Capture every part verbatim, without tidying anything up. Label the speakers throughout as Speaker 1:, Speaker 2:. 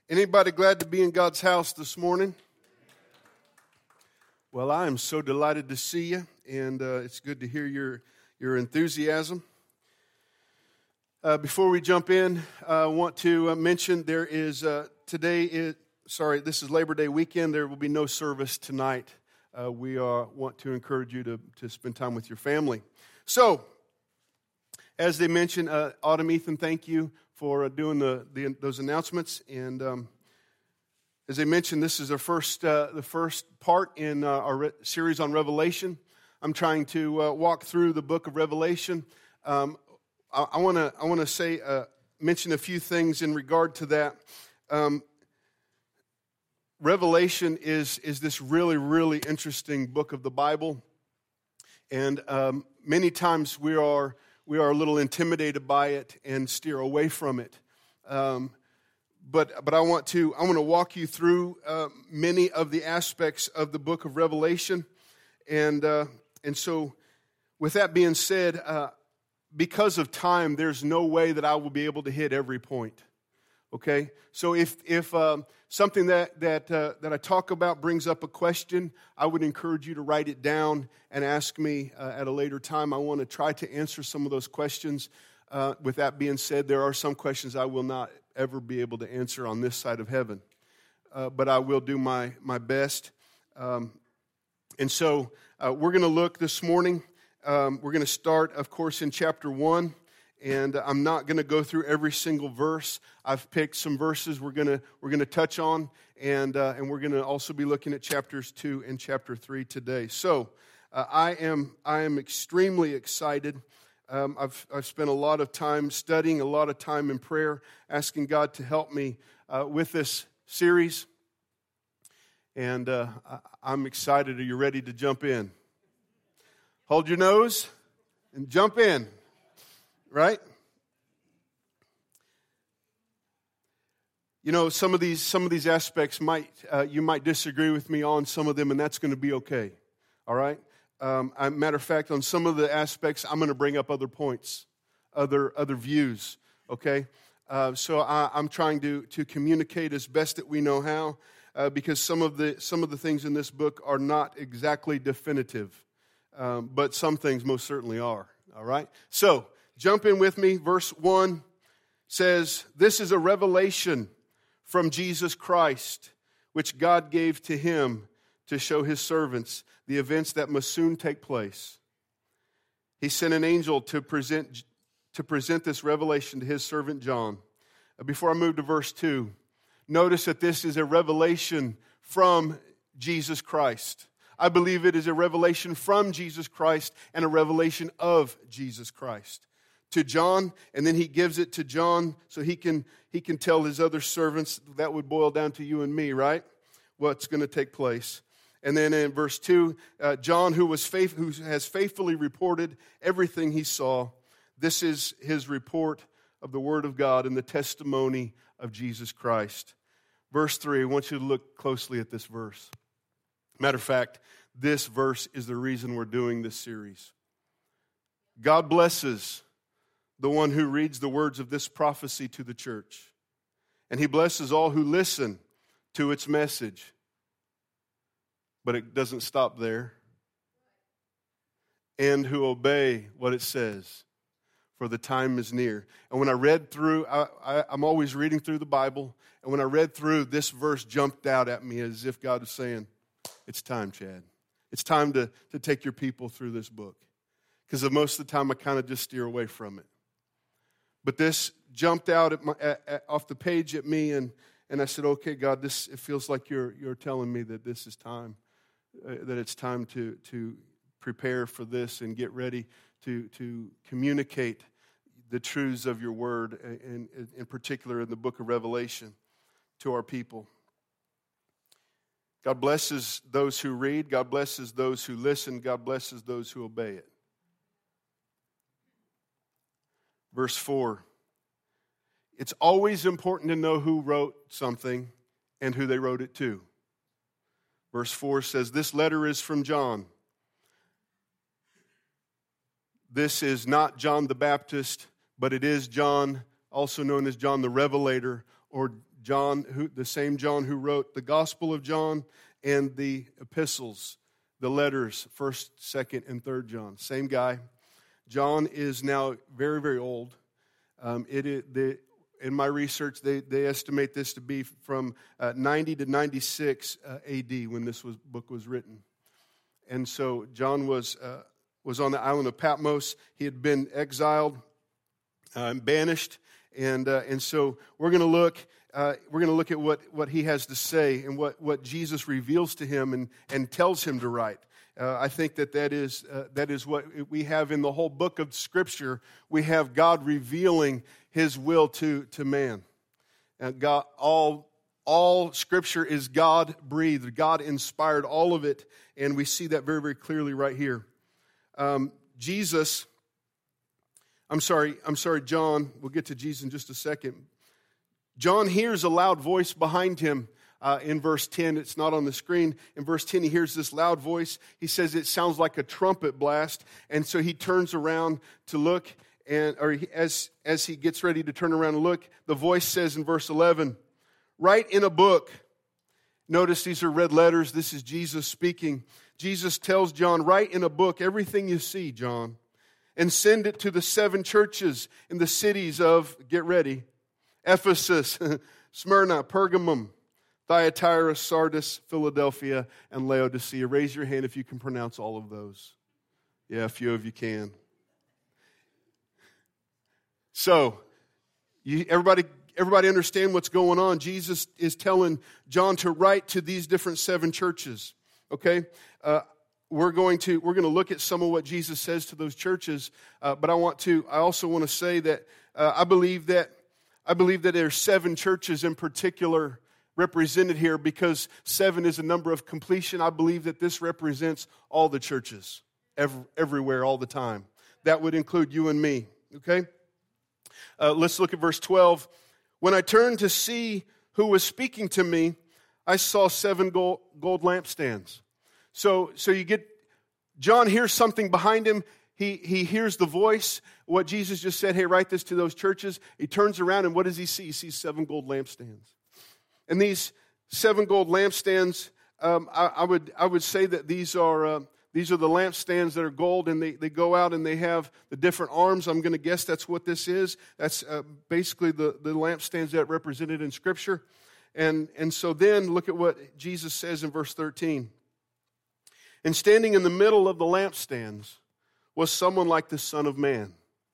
Speaker 1: Anybody glad to be in God's house this morning? Well, I am so delighted to see you, and uh, it's good to hear your, your enthusiasm. Uh, before we jump in, uh, I want to uh, mention there is, uh, today, is, sorry, this is Labor Day weekend. There will be no service tonight. Uh, we are, want to encourage you to, to spend time with your family. So, as they mentioned, uh, Autumn, Ethan, thank you for uh, doing the, the those announcements. And um, as they mentioned, this is our first uh, the first part in uh, our re- series on Revelation. I'm trying to uh, walk through the book of Revelation. Um, I want to I want to say uh, mention a few things in regard to that. Um, Revelation is is this really really interesting book of the Bible, and um, many times we are. We are a little intimidated by it and steer away from it. Um, but but I want to I want to walk you through uh, many of the aspects of the book of Revelation, and uh, and so with that being said, uh, because of time, there's no way that I will be able to hit every point. Okay, so if if um, something that that uh, that I talk about brings up a question, I would encourage you to write it down and ask me uh, at a later time. I want to try to answer some of those questions. Uh, with that being said, there are some questions I will not ever be able to answer on this side of heaven, uh, but I will do my my best. Um, and so uh, we're going to look this morning. Um, we're going to start, of course, in chapter one. And I'm not going to go through every single verse. I've picked some verses we're going to we're going to touch on, and uh, and we're going to also be looking at chapters two and chapter three today. So uh, I am I am extremely excited. Um, I've I've spent a lot of time studying, a lot of time in prayer, asking God to help me uh, with this series. And uh, I, I'm excited. Are you ready to jump in? Hold your nose and jump in. Right? You know, some of these some of these aspects might uh, you might disagree with me on some of them, and that's going to be okay. All right. Um, I, matter of fact, on some of the aspects, I'm going to bring up other points, other other views. Okay. Uh, so I, I'm trying to to communicate as best that we know how, uh, because some of the some of the things in this book are not exactly definitive, um, but some things most certainly are. All right. So. Jump in with me. Verse one says, "This is a revelation from Jesus Christ, which God gave to him to show his servants the events that must soon take place. He sent an angel to present, to present this revelation to his servant John." Before I move to verse two, notice that this is a revelation from Jesus Christ. I believe it is a revelation from Jesus Christ and a revelation of Jesus Christ to John, and then he gives it to John so he can he can tell his other servants. That would boil down to you and me, right? What's going to take place. And then in verse two, uh, John, who was faith, who has faithfully reported everything he saw, this is his report of the Word of God and the testimony of Jesus Christ. Verse three, I want you to look closely at this verse. Matter of fact, this verse is the reason we're doing this series. God blesses the one who reads the words of this prophecy to the church. And he blesses all who listen to its message. But it doesn't stop there. And who obey what it says, for the time is near. And when I read through, I, I, I'm always reading through the Bible, and when I read through, this verse jumped out at me as if God was saying, it's time, Chad. It's time to, to take your people through this book. Because most of the time I kind of just steer away from it. But this jumped out at my, at, at, off the page at me, and, and I said, okay, God, this it feels like you're you're telling me that this is time, uh, that it's time to to prepare for this and get ready to to communicate the truths of your word, in, in, in particular in the book of Revelation, to our people. God blesses those who read. God blesses those who listen. God blesses those who obey it. Verse four, it's always important to know who wrote something and who they wrote it to. Verse four says, "This letter is from John." This is not John the Baptist, but it is John, also known as John the Revelator, or John, who, the same John who wrote the Gospel of John and the epistles, the letters, first, second, and third John. Same guy. John is now very, very old. Um, it is, the, in my research, they, they estimate this to be from uh, ninety to ninety-six uh, A D when this was, book was written. And so John was uh, was on the island of Patmos. He had been exiled uh, and banished. And uh, and so we're going to look uh, we're going to look at what, what he has to say and what, what Jesus reveals to him and, and tells him to write. Uh, I think that that is uh, that is what we have in the whole book of Scripture. We have God revealing His will to to man. And God, all all Scripture is God breathed, God inspired, all of it, and we see that very very clearly right here. Um, Jesus. I'm sorry, I'm sorry, John. We'll get to Jesus in just a second. John hears a loud voice behind him uh, in verse ten. It's not on the screen. In verse ten, he hears this loud voice. He says it sounds like a trumpet blast. And so he turns around to look, and or he, as, as he gets ready to turn around and look, the voice says in verse eleven, write in a book. Notice these are red letters. This is Jesus speaking. Jesus tells John, write in a book everything you see, John, and send it to the seven churches in the cities of, get ready, Ephesus, Smyrna, Pergamum, Thyatira, Sardis, Philadelphia, and Laodicea. Raise your hand if you can pronounce all of those. Yeah, a few of you can. So, you, everybody, everybody understand what's going on. Jesus is telling John to write to these different seven churches. Okay? Uh, We're going to we're going to look at some of what Jesus says to those churches, uh, but I want to I also want to say that uh, I believe that I believe that there are seven churches in particular represented here because seven is a number of completion. I believe that this represents all the churches, every, everywhere, all the time. That would include you and me. Okay, uh, let's look at verse twelve. When I turned to see who was speaking to me, I saw seven gold, gold lampstands. So, so you get, John hears something behind him. He, he hears the voice, what Jesus just said, hey, write this to those churches. He turns around, and what does he see? He sees seven gold lampstands. And these seven gold lampstands, um, I, I would I would say that these are uh, these are the lampstands that are gold, and they, they go out and they have the different arms. I'm going to guess that's what this is. That's uh, basically the, the lampstands that are represented in Scripture. And, and so then look at what Jesus says in verse thirteen. And standing in the middle of the lampstands was someone like the Son of Man.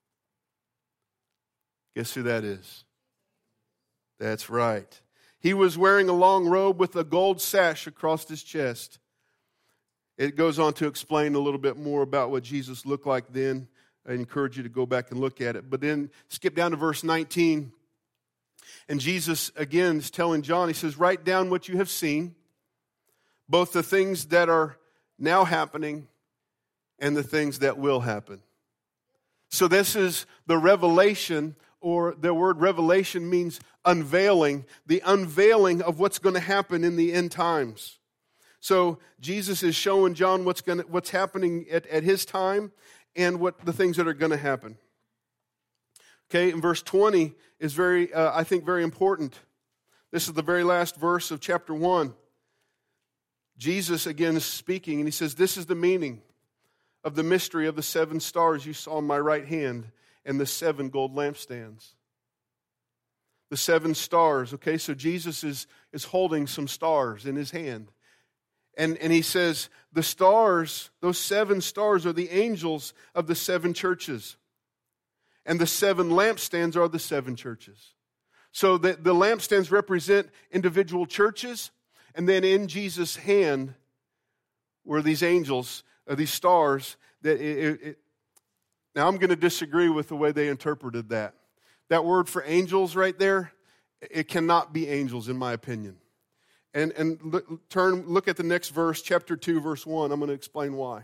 Speaker 1: Guess who that is? That's right. He was wearing a long robe with a gold sash across his chest. It goes on to explain a little bit more about what Jesus looked like then. I encourage you to go back and look at it. But then skip down to verse nineteen. And Jesus, again, is telling John, he says, write down what you have seen, both the things that are now happening and the things that will happen. So this is the revelation, or the word revelation means unveiling, the unveiling of what's going to happen in the end times. So Jesus is showing John what's going to, what's happening at, at his time and what the things that are going to happen. Okay, and verse twenty is very, uh, I think, very important. This is the very last verse of chapter one. Jesus again is speaking, and he says, this is the meaning of the mystery of the seven stars you saw in my right hand and the seven gold lampstands. The seven stars, okay, so Jesus is, is holding some stars in his hand. And, and he says, the stars, those seven stars are the angels of the seven churches. And the seven lampstands are the seven churches. So the, the lampstands represent individual churches. And then in Jesus' hand were these angels, or these stars. That it, it, it, now I'm going to disagree with the way they interpreted that. That word for angels right there, it cannot be angels in my opinion. And, and look, turn, look at the next verse, chapter two, verse one. I'm going to explain why.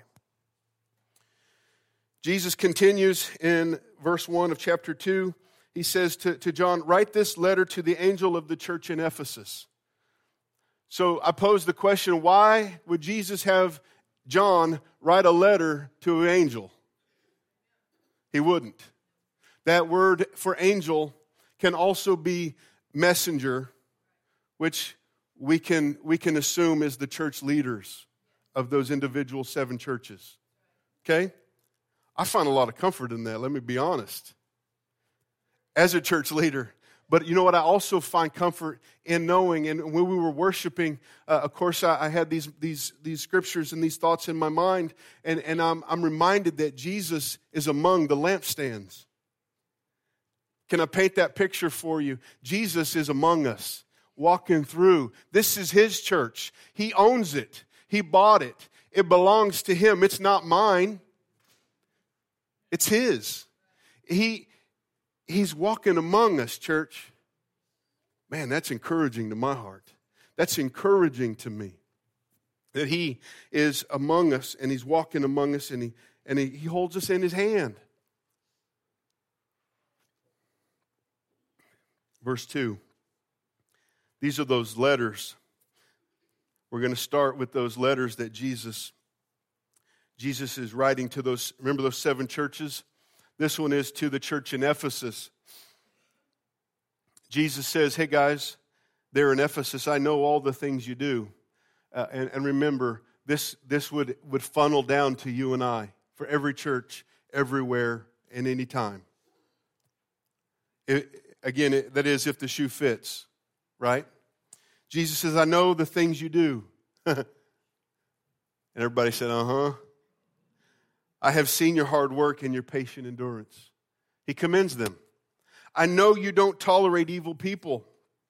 Speaker 1: Jesus continues in verse one of chapter two. He says to, to John, write this letter to the angel of the church in Ephesus. So I pose the question, why would Jesus have John write a letter to an angel? He wouldn't. That word for angel can also be messenger, which we can, we can assume is the church leaders of those individual seven churches. Okay? I find a lot of comfort in that, let me be honest, as a church leader. But you know what? I also find comfort in knowing, and when we were worshiping, uh, of course, I, I had these these these scriptures and these thoughts in my mind, and, and I'm, I'm reminded that Jesus is among the lampstands. Can I paint that picture for you? Jesus is among us, walking through. This is His church. He owns it. He bought it. It belongs to Him. It's not mine. It's His. He... He's walking among us, church. Man, that's encouraging to my heart. That's encouraging to me. That He is among us and He's walking among us and He and He, he holds us in His hand. Verse two. These are those letters. We're going to start with those letters that Jesus, Jesus is writing to those, remember those seven churches? This one is to the church in Ephesus. Jesus says, hey guys, there in Ephesus, I know all the things you do. Uh, and, and remember, this, this would, would funnel down to you and I for every church, everywhere, and any time. It, again, it, that is if the shoe fits, right? Jesus says, I know the things you do. And everybody said, uh-huh. I have seen your hard work and your patient endurance. He commends them. I know you don't tolerate evil people.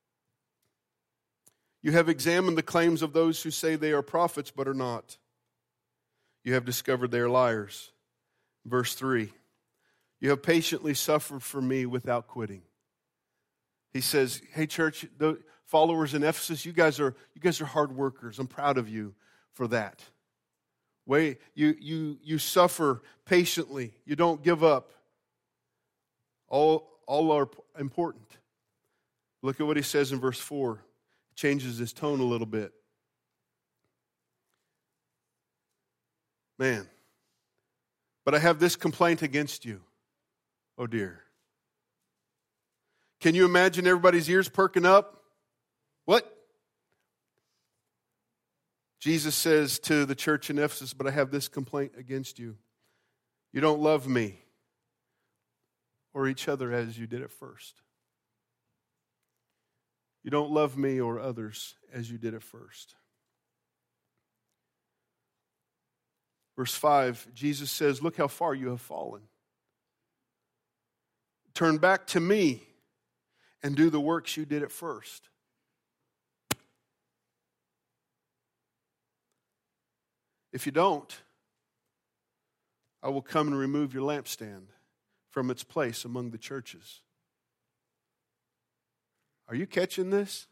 Speaker 1: You have examined the claims of those who say they are prophets but are not. You have discovered they are liars. Verse three. You have patiently suffered for me without quitting. He says, hey church, the followers in Ephesus, you guys are you guys are hard workers. I'm proud of you for that. Wait, you you you suffer patiently. You don't give up. All all are important. Look at what he says in verse four. Changes his tone a little bit. Man, but I have this complaint against you. Oh dear. Can you imagine everybody's ears perking up? What? Jesus says to the church in Ephesus, but I have this complaint against you. You don't love me or each other as you did at first. You don't love me or others as you did at first. Verse five, Jesus says, look how far you have fallen. Turn back to me and do the works you did at first. If you don't, I will come and remove your lampstand from its place among the churches. Are you catching this?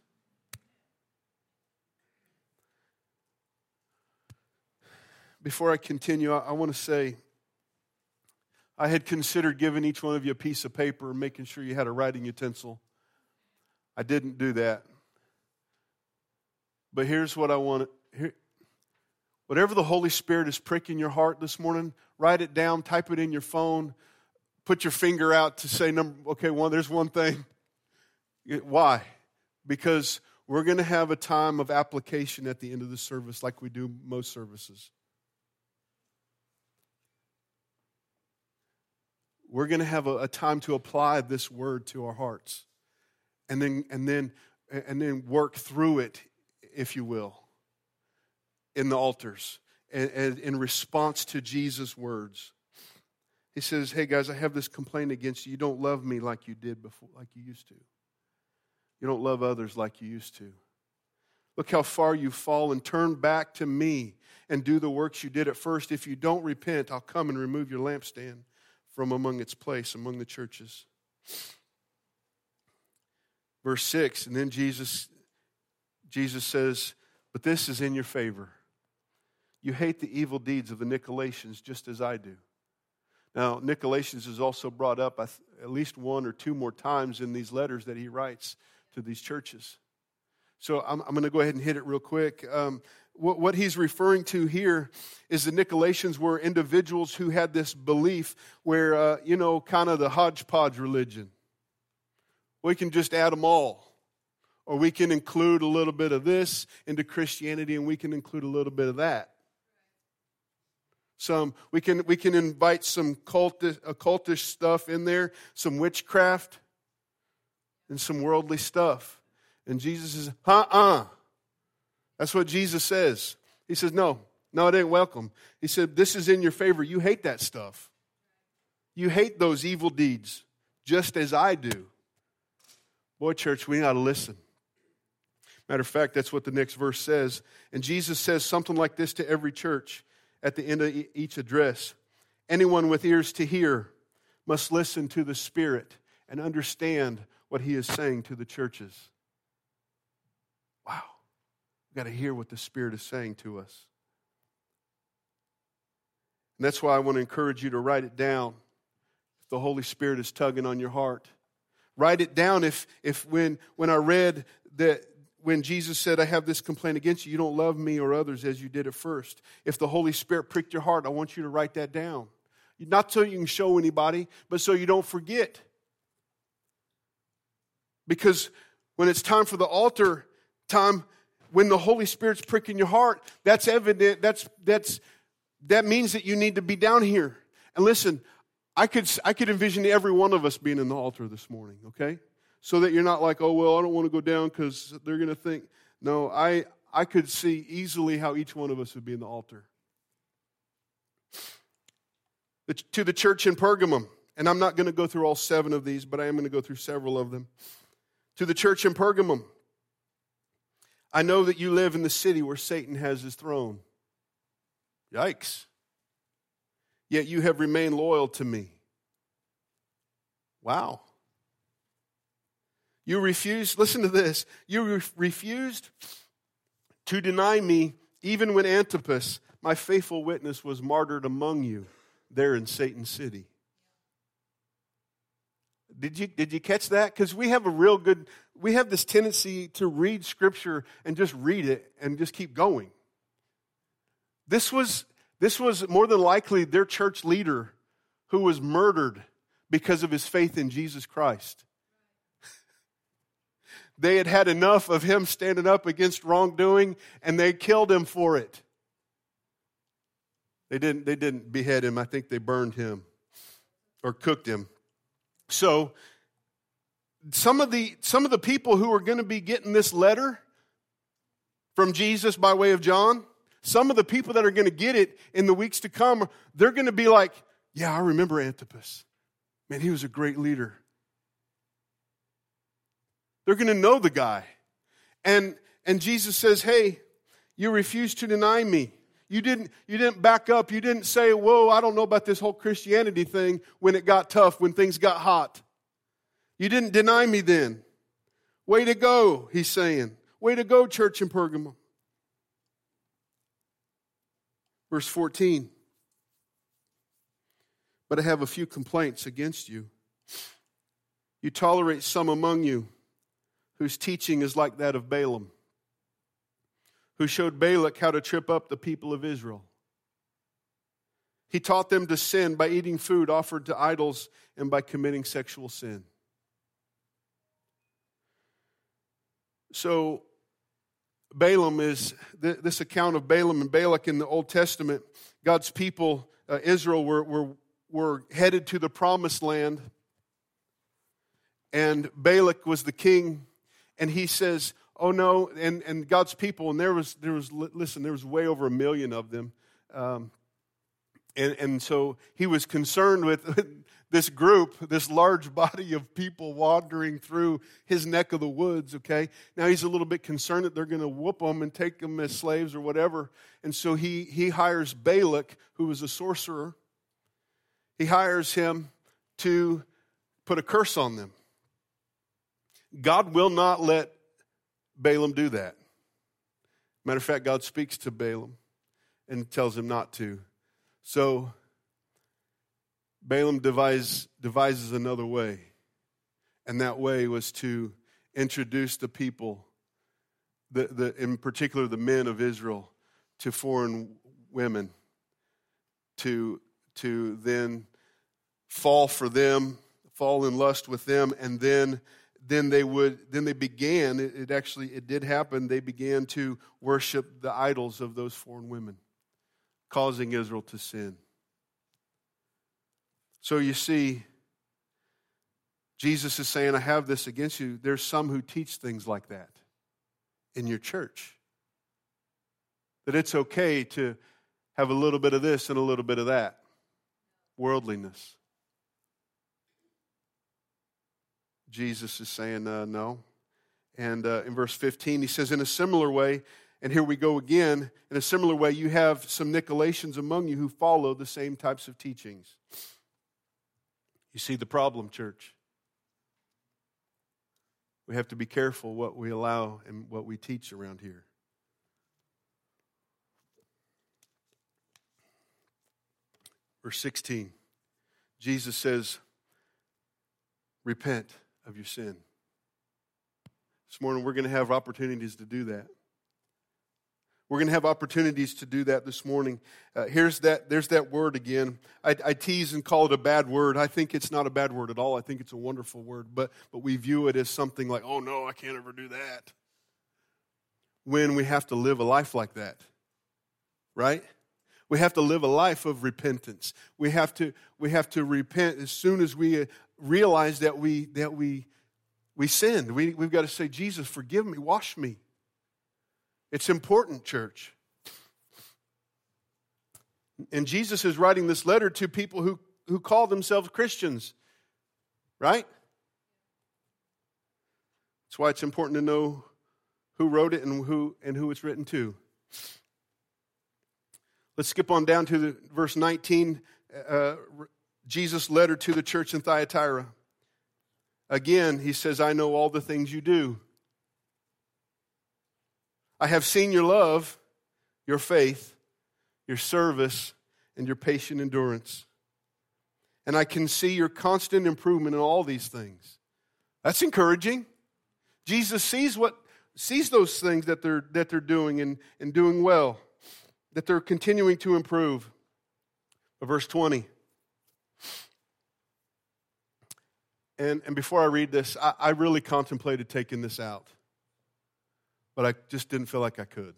Speaker 1: Before I continue, I, I want to say, I had considered giving each one of you a piece of paper and making sure you had a writing utensil. I didn't do that. But here's what I want to... Here, whatever the Holy Spirit is pricking your heart this morning, write it down, type it in your phone, put your finger out to say, number, okay, one, there's one thing. Why? Because we're going to have a time of application at the end of the service like we do most services. We're going to have a, a time to apply this word to our hearts and then, and then, and then work through it, if you will, in the altars and, and in response to Jesus' words. He says, hey guys, I have this complaint against you. You don't love me like you did before, like you used to. You don't love others like you used to. Look how far you've fallen. Turn back to me and do the works you did at first. If you don't repent, I'll come and remove your lampstand from among its place, among the churches. Verse six, and then Jesus, Jesus says, but this is in your favor. You hate the evil deeds of the Nicolaitans just as I do. Now, Nicolaitans is also brought up at least one or two more times in these letters that he writes to these churches. So I'm, I'm going to go ahead and hit it real quick. Um, what, what he's referring to here is the Nicolaitans were individuals who had this belief where, uh, you know, kind of the hodgepodge religion. We can just add them all. Or we can include a little bit of this into Christianity, and we can include a little bit of that. Some we can we can invite some cultish, occultish stuff in there, some witchcraft, and some worldly stuff. And Jesus says, uh-uh. That's what Jesus says. He says, no, no, it ain't welcome. He said, this is in your favor. You hate that stuff. You hate those evil deeds, just as I do. Boy, church, we got to listen. Matter of fact, that's what the next verse says. And Jesus says something like this to every church at the end of each address. Anyone with ears to hear must listen to the Spirit and understand what He is saying to the churches. Wow. We've got to hear what the Spirit is saying to us. And that's why I want to encourage you to write it down if the Holy Spirit is tugging on your heart. Write it down if, if when, when I read that, when Jesus said, I have this complaint against you, you don't love me or others as you did at first. If the Holy Spirit pricked your heart, I want you to write that down. Not so you can show anybody, but so you don't forget. Because when it's time for the altar time, when the Holy Spirit's pricking your heart, that's evident, that's, that's, that means that you need to be down here. And listen, I could, I could envision every one of us being in the altar this morning, okay? So that you're not like, oh, well, I don't want to go down because they're going to think. No, I, I could see easily how each one of us would be in the altar. The, to the church in Pergamum, and I'm not going to go through all seven of these, but I am going to go through several of them. To the church in Pergamum, I know that you live in the city where Satan has his throne. Yikes. Yet you have remained loyal to me. Wow. You refused, listen to this, you re- refused to deny me even when Antipas, my faithful witness, was martyred among you there in Satan's city. Did you, did you catch that? Because we have a real good, we have this tendency to read Scripture and just read it and just keep going. This was, this was more than likely their church leader who was murdered because of his faith in Jesus Christ. They had had enough of him standing up against wrongdoing, and they killed him for it. They didn't, they didn't behead him. I think they burned him or cooked him. So some of the, some of the people who are going to be getting this letter from Jesus by way of John, some of the people that are going to get it in the weeks to come, they're going to be like, yeah, I remember Antipas. Man, he was a great leader. They're going to know the guy. And, and Jesus says, hey, you refused to deny me. You didn't, you didn't back up. You didn't say, whoa, I don't know about this whole Christianity thing when it got tough, when things got hot. You didn't deny me then. Way to go, he's saying. Way to go, church in Pergamum. Verse fourteen. But I have a few complaints against you. You tolerate some among you whose teaching is like that of Balaam, who showed Balak how to trip up the people of Israel. He taught them to sin by eating food offered to idols and by committing sexual sin. So Balaam is, this account of Balaam and Balak in the Old Testament, God's people, uh, Israel, were, were, were headed to the promised land, and Balak was the king. And he says, oh no, and, and God's people, and there was, there was, listen, there was way over a million of them. Um, and, and so he was concerned with this group, this large body of people wandering through his neck of the woods, okay? Now he's a little bit concerned that they're going to whoop them and take them as slaves or whatever. And so he, he hires Balak, who was a sorcerer. He hires him to put a curse on them. God will not let Balaam do that. Matter of fact, God speaks to Balaam and tells him not to. So Balaam devise, devises another way. And that way was to introduce the people, the, the, in particular the men of Israel, to foreign women, to, to then fall for them, fall in lust with them, and then then they would, then they began, it, it actually, it did happen, they began to worship the idols of those foreign women, causing Israel to sin. So you see, Jesus is saying, I have this against you. There's some who teach things like that in your church. That it's okay to have a little bit of this and a little bit of that. Worldliness. Jesus is saying uh, no. And uh, in verse fifteen, he says, in a similar way, and here we go again, in a similar way, you have some Nicolaitans among you who follow the same types of teachings. You see the problem, church? We have to be careful what we allow and what we teach around here. Verse sixteen, Jesus says, repent of your sin. This morning we're going to have opportunities to do that. We're going to have opportunities to do that this morning. Uh, here's that. There's that word again. I, I tease and call it a bad word. I think it's not a bad word at all. I think it's a wonderful word. But, but we view it as something like, oh no, I can't ever do that. When we have to live a life like that. Right? We have to live a life of repentance. We have to, we have to repent as soon as we realize that we, that we, we sinned. We, we've got to say, Jesus, forgive me, wash me. It's important, church. And Jesus is writing this letter to people who, who call themselves Christians, right? That's why it's important to know who wrote it and who, and who it's written to. Let's skip on down to the, verse nineteen, uh, Jesus' letter to the church in Thyatira. Again, he says, I know all the things you do. I have seen your love, your faith, your service, and your patient endurance. And I can see your constant improvement in all these things. That's encouraging. Jesus sees what sees those things that they're that they're doing and, and doing well, that they're continuing to improve. Verse twenty. And, and before I read this, I, I really contemplated taking this out. But I just didn't feel like I could.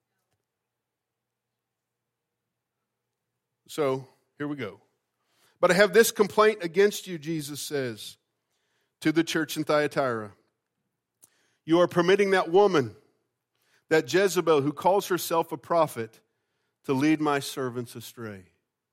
Speaker 1: So, here we go. But I have this complaint against you, Jesus says, to the church in Thyatira. You are permitting that woman, that Jezebel, who calls herself a prophet, to lead my servants astray.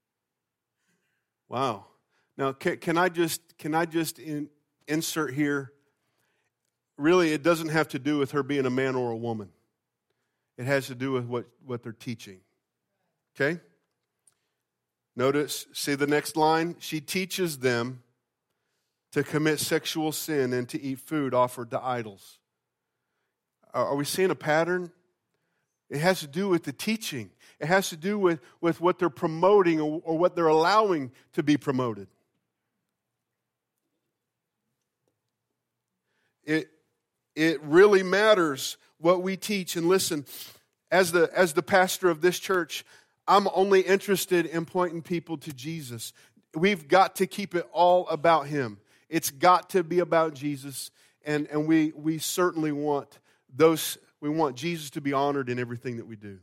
Speaker 1: Wow. Now, can, can I just, can I just in, insert here? Really, it doesn't have to do with her being a man or a woman. It has to do with what, what they're teaching. Okay? Notice, see the next line? She teaches them to commit sexual sin and to eat food offered to idols. Are, are we seeing a pattern? It has to do with the teaching. It has to do with, with what they're promoting or, or what they're allowing to be promoted. It It really matters what we teach. And listen, as the as the pastor of this church, I'm only interested in pointing people to Jesus. We've got to keep it all about Him. It's got to be about Jesus, and, and we we certainly want those we want Jesus to be honored in everything that we do.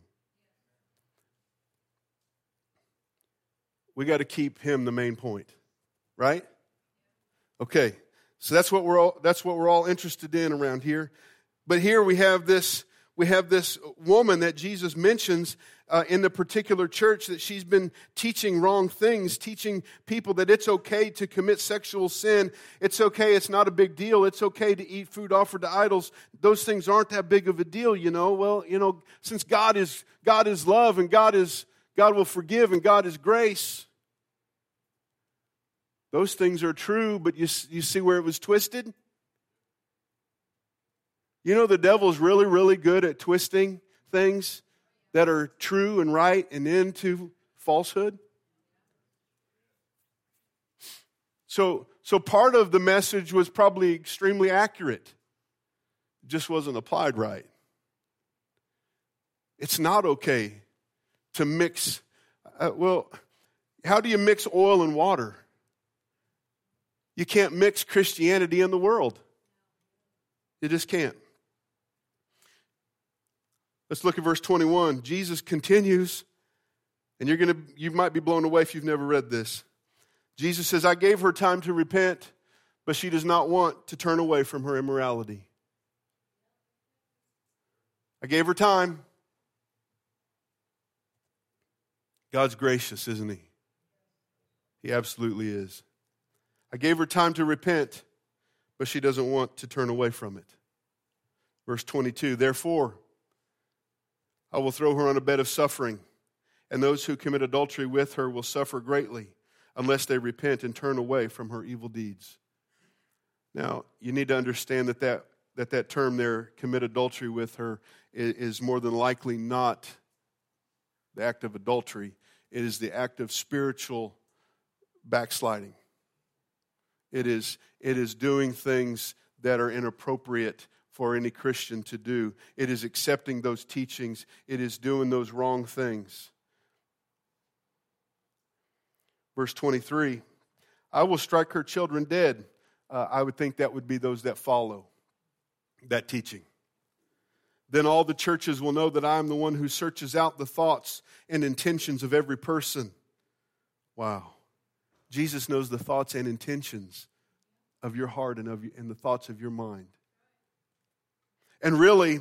Speaker 1: We got to keep Him the main point, right? Okay. So that's what we're all that's what we're all interested in around here. But here we have this we have this woman that Jesus mentions uh, in the particular church, that she's been teaching wrong things, teaching people that it's okay to commit sexual sin. It's okay, it's not a big deal. It's okay to eat food offered to idols. Those things aren't that big of a deal, you know. Well, you know, since God is God is love and God is God will forgive and God is grace. Those things are true, but you, you see where it was twisted? You know, the devil's really, really good at twisting things that are true and right and into falsehood. So, so part of the message was probably extremely accurate. It just wasn't applied right. It's not okay to mix, uh, well, how do you mix oil and water? You can't mix Christianity and the world. You just can't. Let's look at verse twenty-one. Jesus continues, and you're gonna, you might be blown away if you've never read this. Jesus says, I gave her time to repent, but she does not want to turn away from her immorality. I gave her time. God's gracious, isn't he? He absolutely is. I gave her time to repent, but she doesn't want to turn away from it. Verse twenty-two, therefore, I will throw her on a bed of suffering, and those who commit adultery with her will suffer greatly unless they repent and turn away from her evil deeds. Now, you need to understand that that, that, that term there, commit adultery with her, is, is more than likely not the act of adultery. It is the act of spiritual backsliding. It is, it is doing things that are inappropriate for any Christian to do. It is accepting those teachings. It is doing those wrong things. Verse twenty-three, I will strike her children dead. Uh, I would think that would be those that follow that teaching. Then all the churches will know that I am the one who searches out the thoughts and intentions of every person. Wow. Jesus knows the thoughts and intentions of your heart and of and the thoughts of your mind. And really,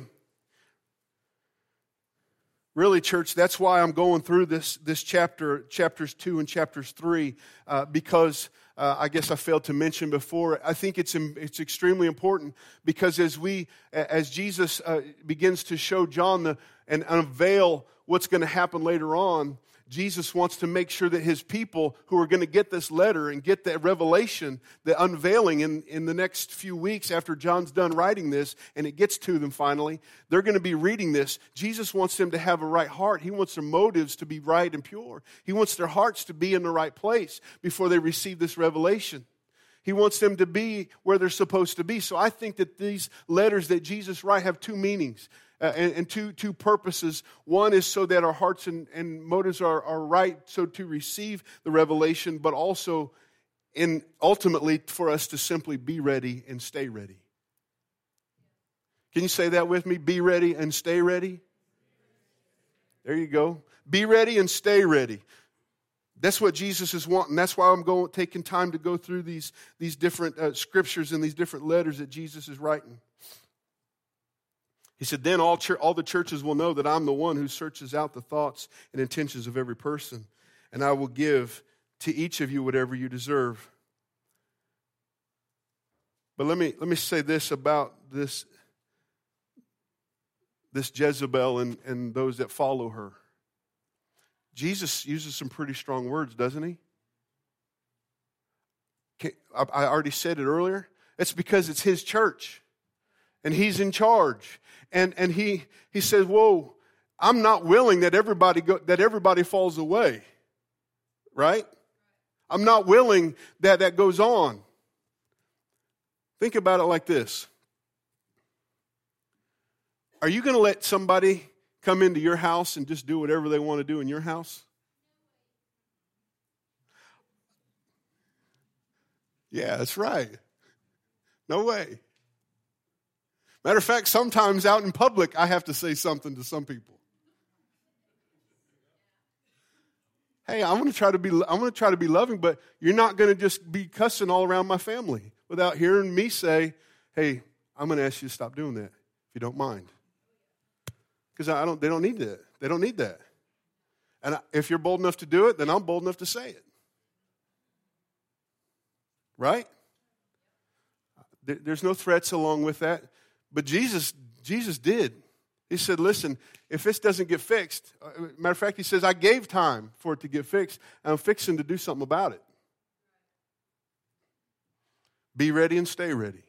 Speaker 1: really, church, that's why I'm going through this, this chapter, chapters two and chapters three, uh, because uh, I guess I failed to mention before, I think it's it's extremely important because as we, as Jesus uh, begins to show John the, and unveil what's going to happen later on, Jesus wants to make sure that his people who are going to get this letter and get that revelation, the unveiling in, in the next few weeks after John's done writing this and it gets to them finally, they're going to be reading this. Jesus wants them to have a right heart. He wants their motives to be right and pure. He wants their hearts to be in the right place before they receive this revelation. He wants them to be where they're supposed to be. So I think that these letters that Jesus writes have two meanings. Uh, and, and two two purposes. One is so that our hearts and, and motives are, are right, so to receive the revelation, but also in ultimately for us to simply be ready and stay ready. Can you say that with me? Be ready and stay ready. There you go. Be ready and stay ready. That's what Jesus is wanting. That's why I'm going taking time to go through these, these different uh, scriptures and these different letters that Jesus is writing. He said, then all, ch- all the churches will know that I'm the one who searches out the thoughts and intentions of every person, and I will give to each of you whatever you deserve. But let me let me say this about this, this Jezebel and, and those that follow her. Jesus uses some pretty strong words, doesn't he? Okay, I, I already said it earlier. It's because it's his church. And he's in charge. And and he he says, whoa, I'm not willing that everybody go, that everybody falls away. Right? I'm not willing that that goes on. Think about it like this. Are you going to let somebody come into your house and just do whatever they want to do in your house? Yeah, that's right. No way. Matter of fact, sometimes out in public, I have to say something to some people. Hey, I'm going to try to be I'm going to try to be loving, but you're not going to just be cussing all around my family without hearing me say, "Hey, I'm going to ask you to stop doing that if you don't mind." Because I don't they don't need that. They don't need that. And I, if you're bold enough to do it, then I'm bold enough to say it. Right? There, there's no threats along with that. But Jesus, Jesus did. He said, listen, if this doesn't get fixed, uh, matter of fact, he says, I gave time for it to get fixed, and I'm fixing to do something about it. Be ready and stay ready.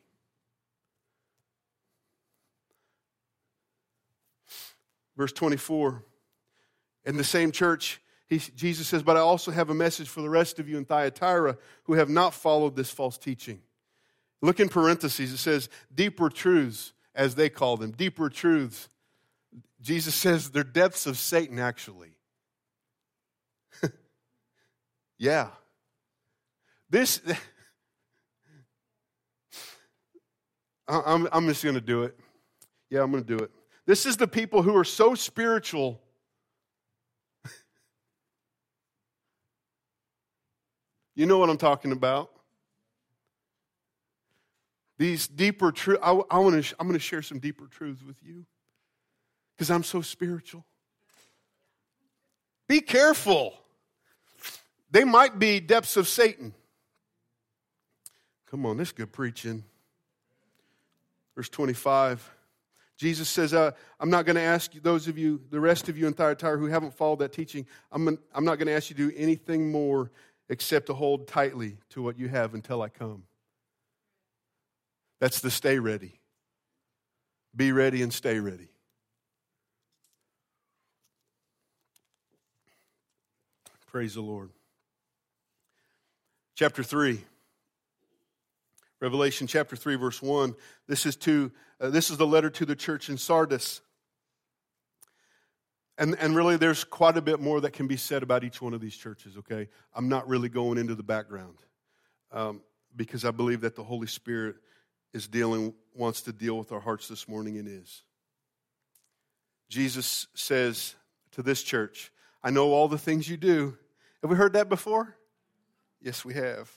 Speaker 1: Verse twenty-four, in the same church, he, Jesus says, but I also have a message for the rest of you in Thyatira who have not followed this false teaching. Look in parentheses. It says, deeper truths, as they call them. Deeper truths. Jesus says they're depths of Satan, actually. Yeah. This, I'm, I'm just going to do it. Yeah, I'm going to do it. This is the people who are so spiritual. You know what I'm talking about. These deeper truths. I, I want to. I'm going to share some deeper truths with you because I'm so spiritual. Be careful. They might be depths of Satan. Come on, this is good preaching. Verse twenty-five. Jesus says, uh, I'm not going to ask you, those of you, the rest of you in Thyatira who haven't followed that teaching, I'm, I'm not going to ask you to do anything more except to hold tightly to what you have until I come. That's the stay ready. Be ready and stay ready. Praise the Lord. Chapter three. Revelation chapter three, verse one. This is to uh, this is the letter to the church in Sardis. And, and really there's quite a bit more that can be said about each one of these churches, okay? I'm not really going into the background um, because I believe that the Holy Spirit is dealing, wants to deal with our hearts this morning and is. Jesus says to this church, I know all the things you do. Have we heard that before? Yes, we have.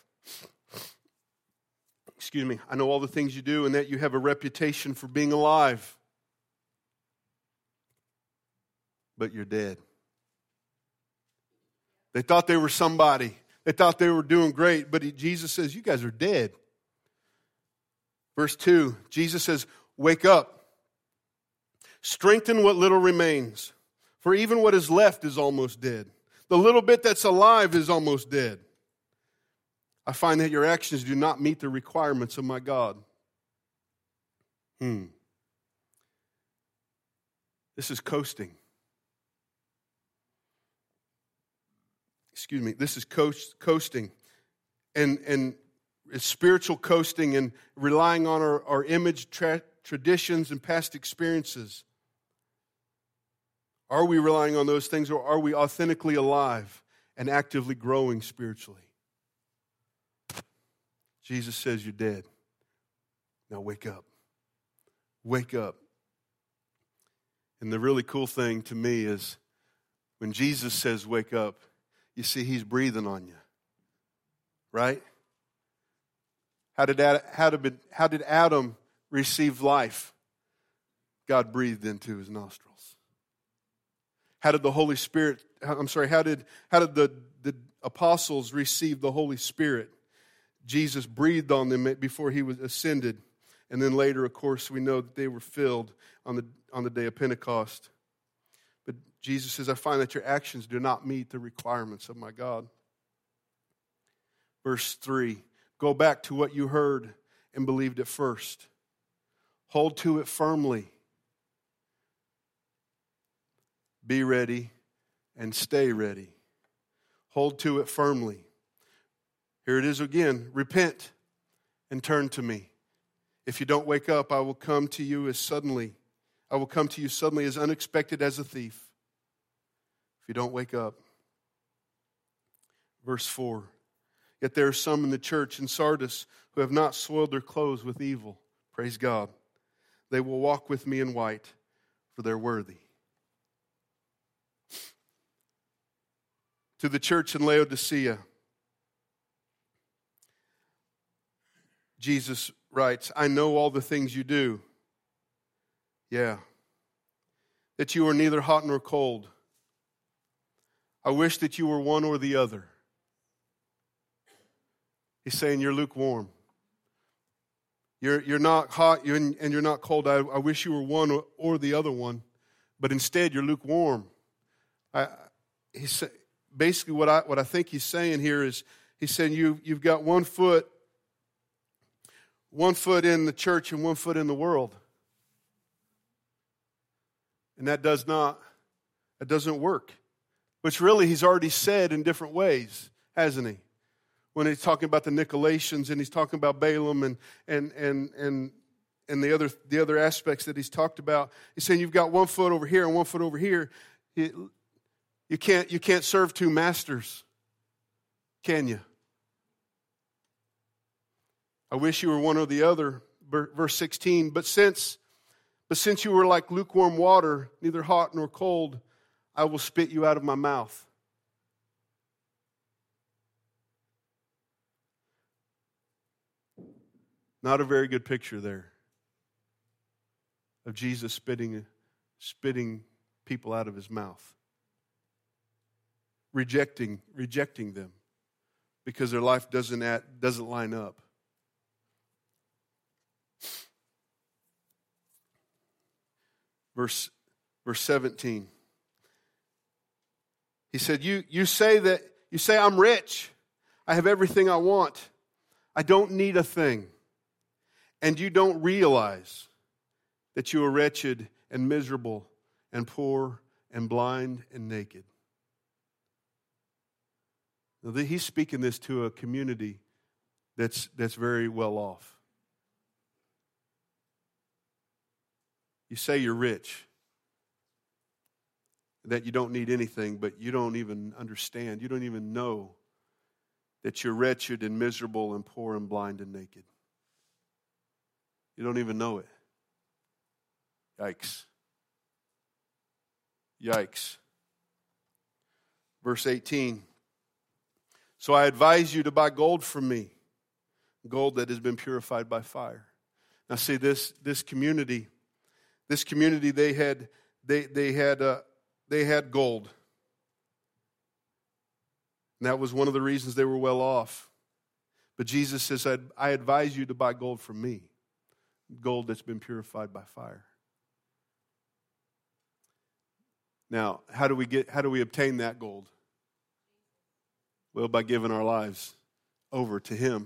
Speaker 1: Excuse me. I know all the things you do and that you have a reputation for being alive. But you're dead. They thought they were somebody. They thought they were doing great. But he, Jesus says, you guys are dead. Verse two, Jesus says, wake up. Strengthen what little remains. For even what is left is almost dead. The little bit that's alive is almost dead. I find that your actions do not meet the requirements of my God. Hmm. This is coasting. Excuse me. This is coast, coasting. And, and it's spiritual coasting and relying on our, our image, tra- traditions, and past experiences. Are we relying on those things, or are we authentically alive and actively growing spiritually? Jesus says you're dead. Now wake up. Wake up. And the really cool thing to me is when Jesus says wake up, you see he's breathing on you. Right? How did Adam, how did, how did Adam receive life? God breathed into his nostrils. How did the Holy Spirit, I'm sorry, how did, how did the, the apostles receive the Holy Spirit? Jesus breathed on them before he was ascended. And then later, of course, we know that they were filled on the, on the day of Pentecost. But Jesus says, I find that your actions do not meet the requirements of my God. Verse three, go back to what you heard and believed at first. Hold to it firmly. Be ready and stay ready. Hold to it firmly. Here it is again. Repent and turn to me. If you don't wake up, I will come to you as suddenly. I will come to you suddenly as unexpected as a thief. If you don't wake up. Verse four. Yet there are some in the church in Sardis who have not soiled their clothes with evil. Praise God. They will walk with me in white, for they're worthy. To the church in Laodicea, Jesus writes, I know all the things you do. Yeah. That you are neither hot nor cold. I wish that you were one or the other. He's saying you're lukewarm. You're, you're not hot and you're not cold. I, I wish you were one or, or the other one. But instead, you're lukewarm. I, he's, basically, what I, what I think he's saying here is, he's saying you, you've got one foot One foot in the church and one foot in the world. And that does not, that doesn't work. Which really he's already said in different ways, hasn't he? When he's talking about the Nicolaitans and he's talking about Balaam and and and and and the other the other aspects that he's talked about. He's saying you've got one foot over here and one foot over here. You, you can't you can't serve two masters, can you? I wish you were one or the other, verse sixteen, but since, but since you were like lukewarm water, neither hot nor cold, I will spit you out of my mouth. Not a very good picture there of Jesus spitting, spitting people out of his mouth. Rejecting, rejecting them because their life doesn't, add, doesn't line up. Verse, verse seventeen. He said, you, you say that, you say I'm rich. I have everything I want. I don't need a thing. And you don't realize that you are wretched and miserable and poor and blind and naked. Now, he's speaking this to a community that's, that's very well off. You say you're rich, that you don't need anything, but you don't even understand. You don't even know that you're wretched and miserable and poor and blind and naked. You don't even know it. Yikes. Yikes. Verse eighteen. So I advise you to buy gold from me, gold that has been purified by fire. Now see, this this community, this community they had they they had uh, they had gold. And that was one of the reasons they were well off. But Jesus says, I, I advise you to buy gold from me. Gold that's been purified by fire. Now, how do we get how do we obtain that gold? Well, by giving our lives over to him.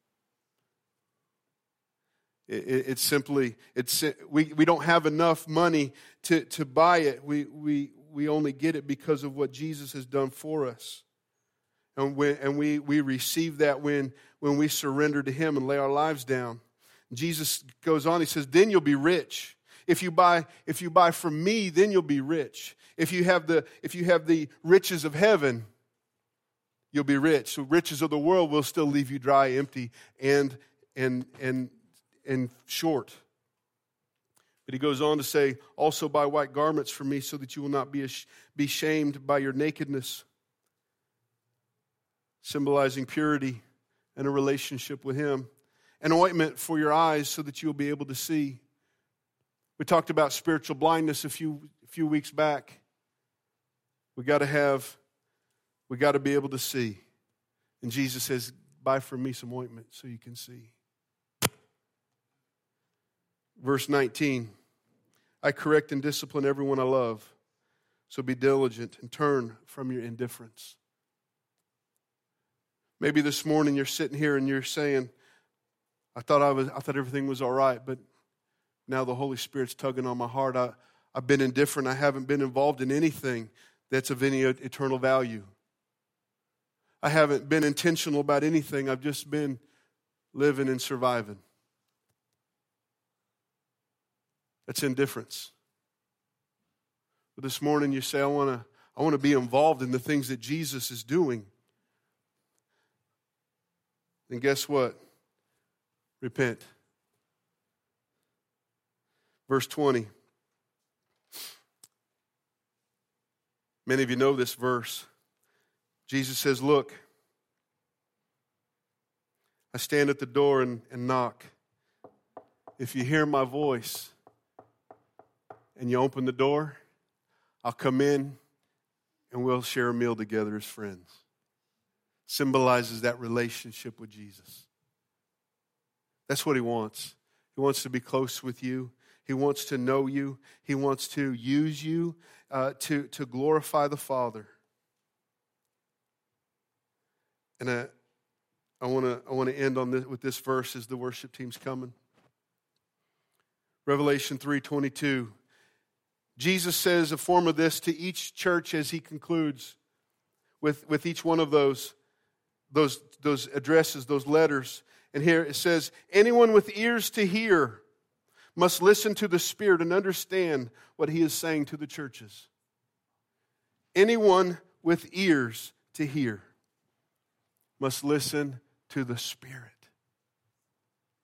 Speaker 1: It, it, it's simply it's we, we don't have enough money to, to buy it. We we we only get it because of what Jesus has done for us. And when and we, we receive that when when we surrender to him and lay our lives down. Jesus goes on, he says, then you'll be rich. If you buy, if you buy from me, then you'll be rich. If you have the, if you have the riches of heaven, you'll be rich. So riches of the world will still leave you dry, empty, and and and and short. But he goes on to say, also buy white garments from me so that you will not be be shamed by your nakedness, symbolizing purity and a relationship with him. An ointment for your eyes so that you'll be able to see. We talked about spiritual blindness a few a few weeks back. We got to have, we got to be able to see. And Jesus says, buy from me some ointment so you can see. Verse nineteen, I correct and discipline everyone I love, so be diligent and turn from your indifference. Maybe this morning you're sitting here and you're saying, I thought I was. I thought everything was all right, but now the Holy Spirit's tugging on my heart. I, I've been indifferent. I haven't been involved in anything that's of any eternal value. I haven't been intentional about anything. I've just been living and surviving. That's indifference. But this morning you say, I want to. I want to be involved in the things that Jesus is doing. And guess what? Repent. Verse twenty. Many of you know this verse. Jesus says, look, I stand at the door and, and knock. If you hear my voice and you open the door, I'll come in and we'll share a meal together as friends. Symbolizes that relationship with Jesus. That's what he wants. He wants to be close with you. He wants to know you. He wants to use you uh, to, to glorify the Father. And I, I want to I want to end on this with this verse as the worship team's coming. Revelation three twenty-two. Jesus says a form of this to each church as he concludes with, with each one of those, those, those addresses, those letters. And here it says, anyone with ears to hear must listen to the Spirit and understand what he is saying to the churches. Anyone with ears to hear must listen to the Spirit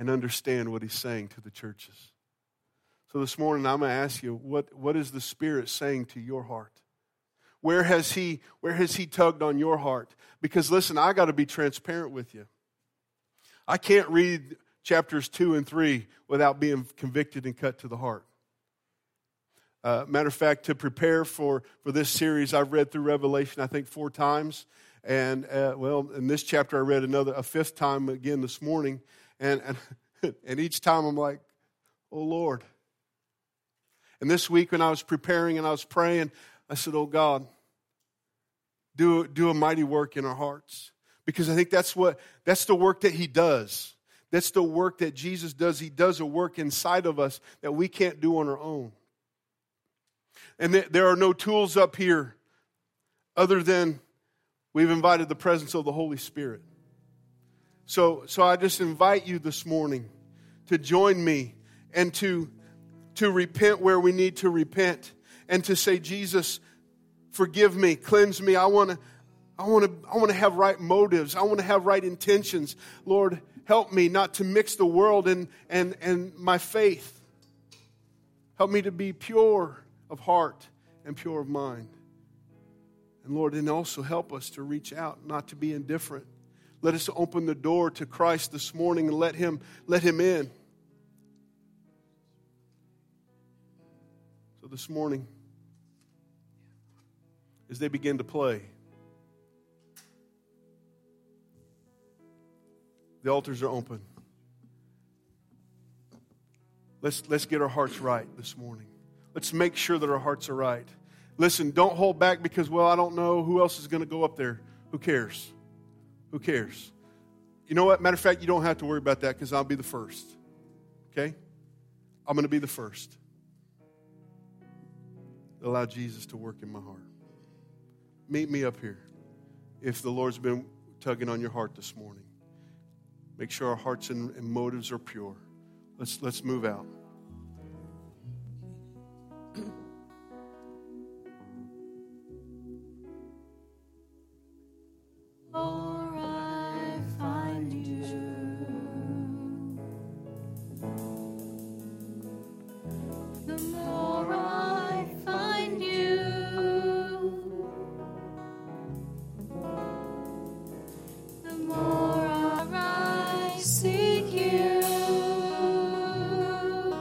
Speaker 1: and understand what he's saying to the churches. So this morning I'm going to ask you, what, what is the Spirit saying to your heart? Where has he, where has he tugged on your heart? Because listen, I got to be transparent with you. I can't read chapters two and three without being convicted and cut to the heart. Uh, matter of fact, to prepare for, for this series, I've read through Revelation, I think, four times. And, uh, well, in this chapter, I read another, a fifth time again this morning. And, and, and each time I'm like, oh, Lord. And this week when I was preparing and I was praying, I said, oh, God, do, do a mighty work in our hearts. Because I think that's what that's the work that he does. That's the work that Jesus does. He does a work inside of us that we can't do on our own. And there are no tools up here other than we've invited the presence of the Holy Spirit. So, so I just invite you this morning to join me and to, to repent where we need to repent and to say, Jesus, forgive me, cleanse me. I want to I want to I want to have right motives. I want to have right intentions. Lord, help me not to mix the world and, and, and my faith. Help me to be pure of heart and pure of mind. And Lord, and also help us to reach out, not to be indifferent. Let us open the door to Christ this morning and let him, let him in. So this morning, as they begin to play, the altars are open. Let's, let's get our hearts right this morning. Let's make sure that our hearts are right. Listen, don't hold back because, well, I don't know who else is going to go up there. Who cares? Who cares? You know what? Matter of fact, you don't have to worry about that because I'll be the first. Okay? I'm going to be the first. Allow Jesus to work in my heart. Meet me up here if the Lord's been tugging on your heart this morning. Make sure our hearts and, and motives are pure. Let's, let's move out.
Speaker 2: More I find you, the more I find you, the more I seek you.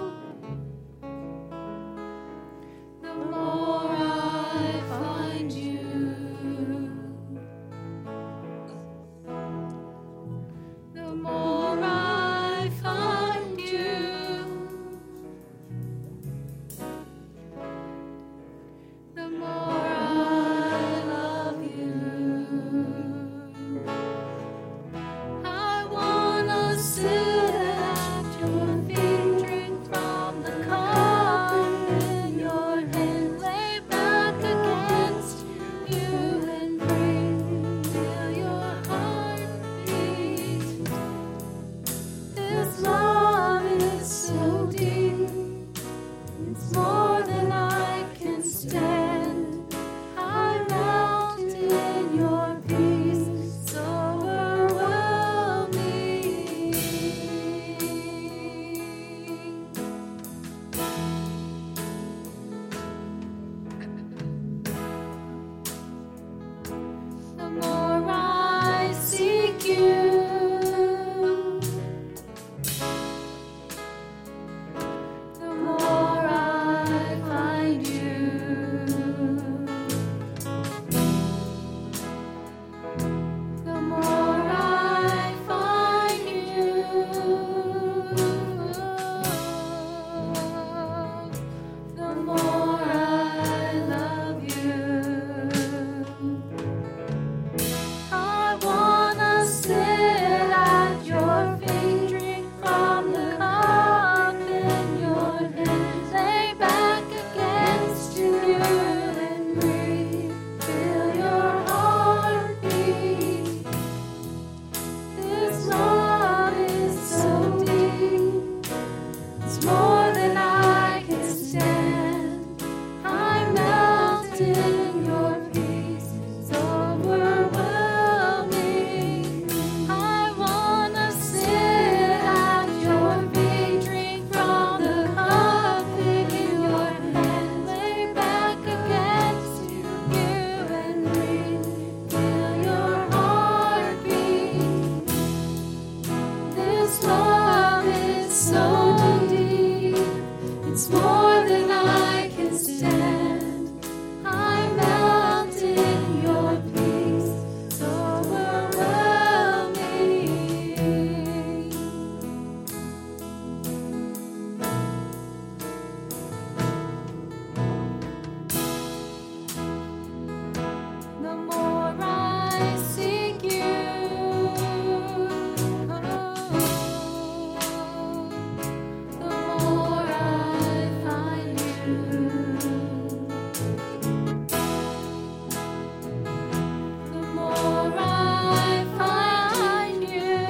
Speaker 2: The more I find you,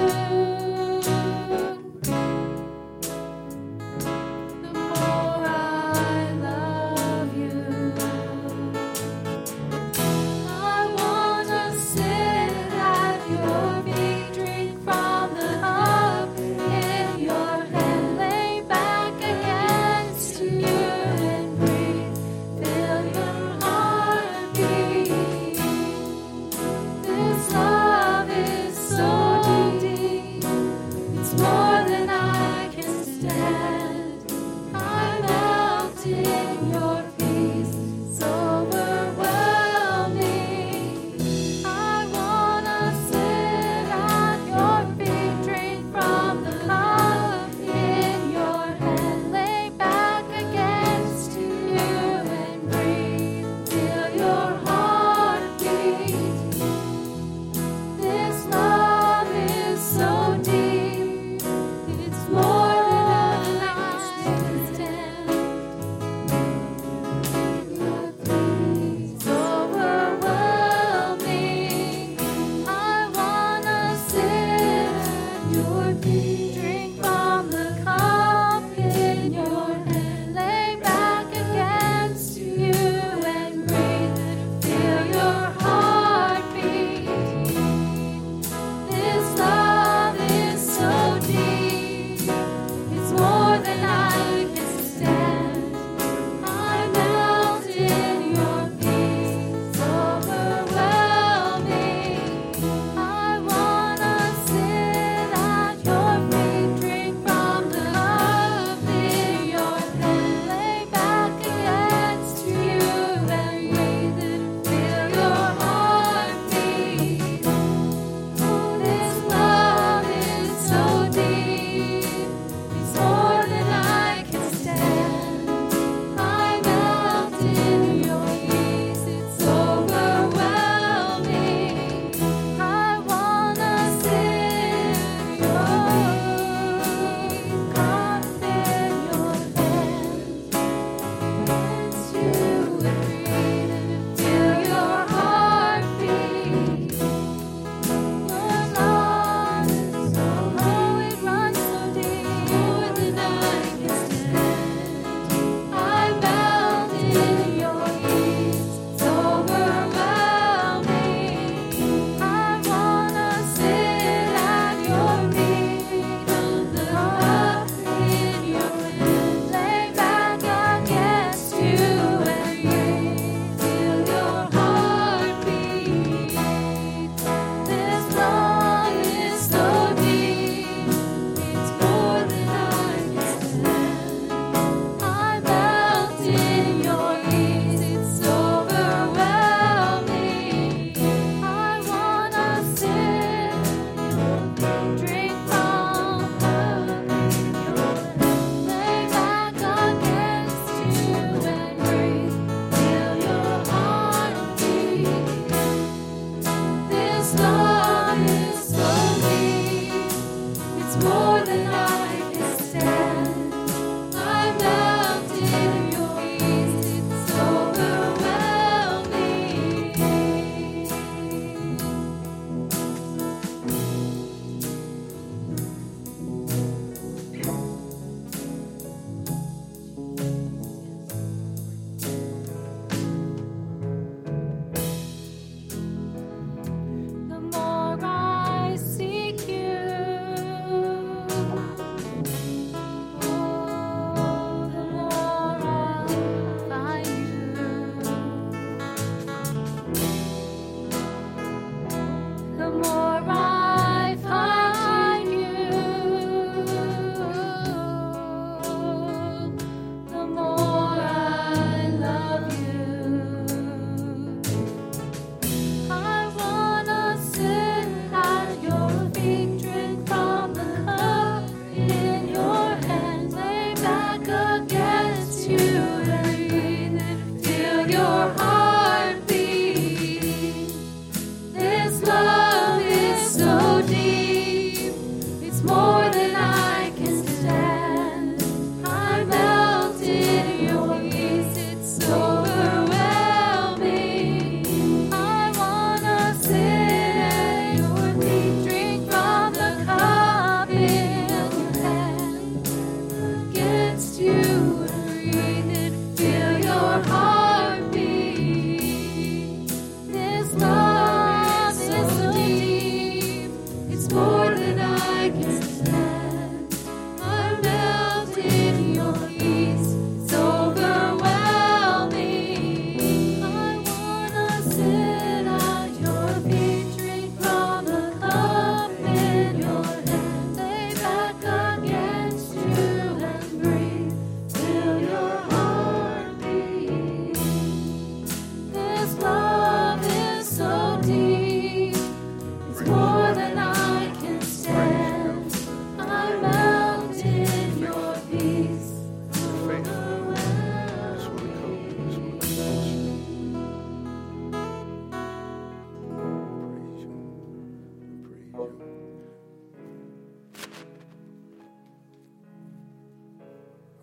Speaker 2: the more I love you. I wanna sit at your feet, drink from the cup in your hand, lay back against you and breathe.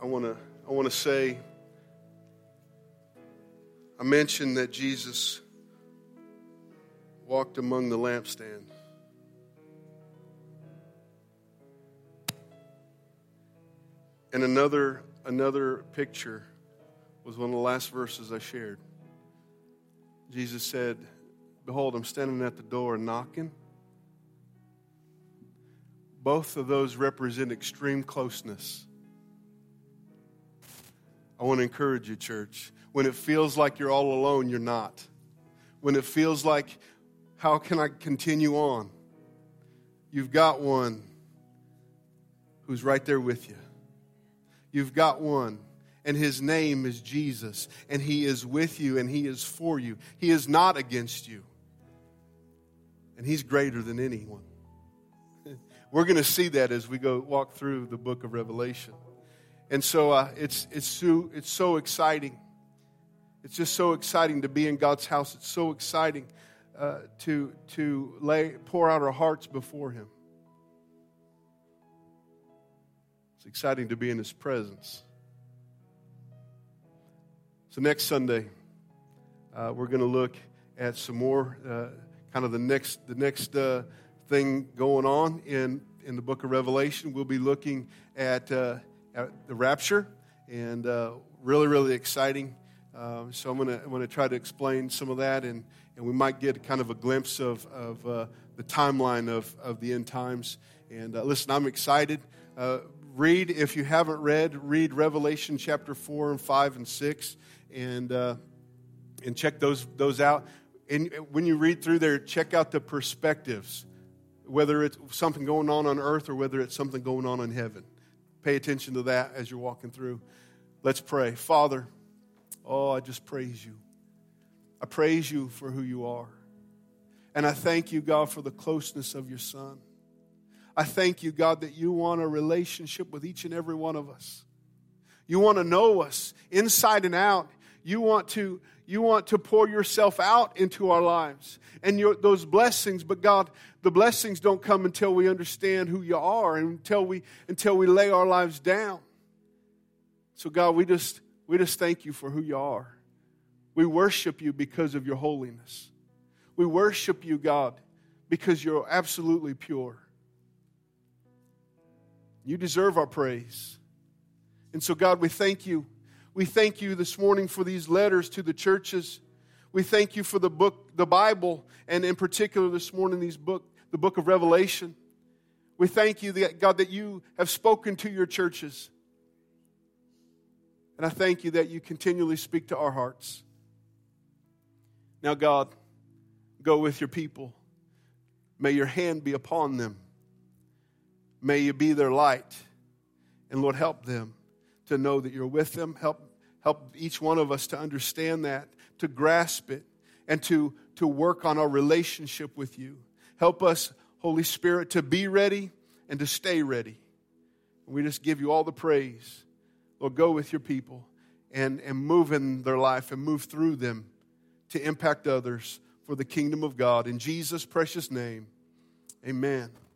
Speaker 1: want to I want to say, I mentioned that Jesus walked among the lampstands. And another another picture was one of the last verses I shared. Jesus said, "Behold, I'm standing at the door and knocking." Both of those represent extreme closeness. I want to encourage you, church. When it feels like you're all alone, you're not. When it feels like, how can I continue on? You've got one who's right there with you. You've got one, and his name is Jesus, and he is with you, and he is for you. He is not against you, and he's greater than anyone. We're going to see that as we go walk through the book of Revelation. And so uh, it's it's so, it's so exciting. It's just so exciting to be in God's house. It's so exciting uh, to to lay pour out our hearts before him. It's exciting to be in his presence. So next Sunday, uh, we're going to look at some more, uh, kind of the next the next uh, thing going on in, in the book of Revelation. We'll be looking at, uh, at the rapture, and uh, really, really exciting. Uh, so I'm going to I'm going to try to explain some of that, and, and we might get kind of a glimpse of, of uh, the timeline of, of the end times. And uh, listen, I'm excited. Uh, read, if you haven't read, read Revelation chapter four and five and six, and uh, and check those those out. And when you read through there, check out the perspectives, whether it's something going on on earth or whether it's something going on in heaven. Pay attention to that as you're walking through. Let's pray. Father, oh, I just praise you. I praise you for who you are. And I thank you, God, for the closeness of your Son. I thank you, God, that you want a relationship with each and every one of us. You want to know us inside and out. You want to, you want to pour yourself out into our lives and your, those blessings. But God, the blessings don't come until we understand who you are and until we until we lay our lives down. So God, we just we just thank you for who you are. We worship you because of your holiness. We worship you, God, because you're absolutely pure. You deserve our praise. And so, God, we thank you. We thank you this morning for these letters to the churches. We thank you for the book, the Bible, and in particular this morning, these book, the book of Revelation. We thank you, that, God, that you have spoken to your churches. And I thank you that you continually speak to our hearts. Now, God, go with your people. May your hand be upon them. May you be their light. And Lord, help them to know that you're with them. Help, help each one of us to understand that, to grasp it, and to, to work on our relationship with you. Help us, Holy Spirit, to be ready and to stay ready. And we just give you all the praise. Lord, go with your people and, and move in their life and move through them to impact others for the kingdom of God. In Jesus' precious name, amen.